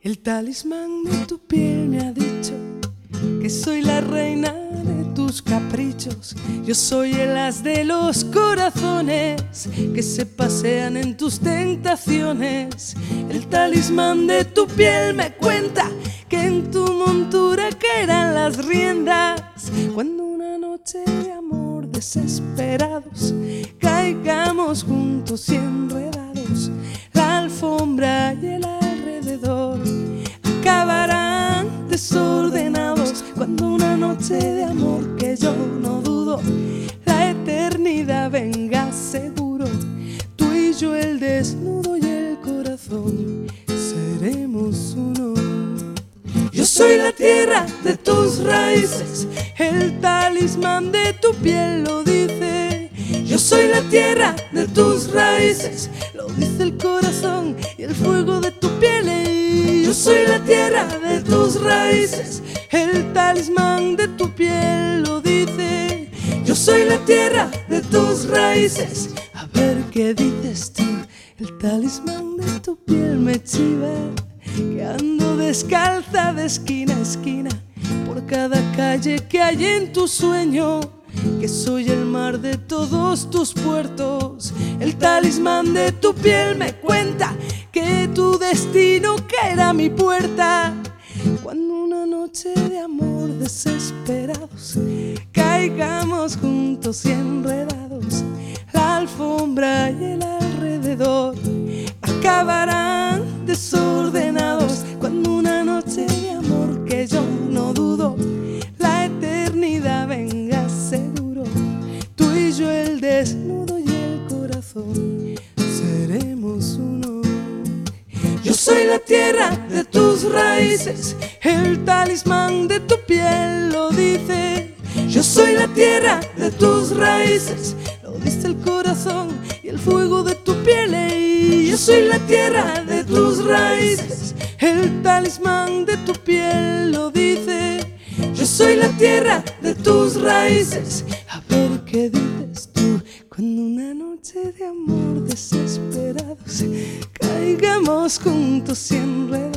El talismán de tu piel me ha dicho que soy la reina de tus caprichos. Yo soy el as de los corazones que se pasean en tus tentaciones. El talismán de tu piel me cuenta que en tu montura caerán las riendas cuando una noche de amor desesperados caigamos juntos y enredados. La alfombra y el alrededor acabarán desordenados cuando una noche de amor que yo no dudo la eternidad venga seguro. Tú y yo, el desnudo y el corazón, seremos uno. Yo soy la tierra de tus raíces, el talismán de tu piel lo dice. Yo soy la tierra de tus raíces, lo dice el corazón y el fuego de tu piel. Yo soy la tierra de tus raíces, el talismán de tu piel lo dice. Yo soy la tierra de tus raíces. A ver qué dices tú, el talismán de tu piel me chiva, que ando descalza de esquina a esquina por cada calle que hay en tu sueño, que soy el mar de todos tus puertos. El talismán de tu piel me cuenta que tu destino caerá a mi puerta cuando una noche de amor desesperados caigamos juntos y enredados. La alfombra y el alrededor acabarán desordenados cuando una noche de amor que yo no dudo la eternidad venga seguro. Tú y yo, el desnudo y el corazón, seremos uno. Yo soy la tierra de tus raíces, el talismán de tu piel lo dice. Yo soy la tierra de tus raíces, lo dice el corazón y el fuego de tu piel. Yo soy la tierra de tus raíces, el talismán de tu piel lo dice. Yo soy la tierra de tus raíces. A ver qué dices tú cuando una noche de amor desesperados caigamos juntos y enredados.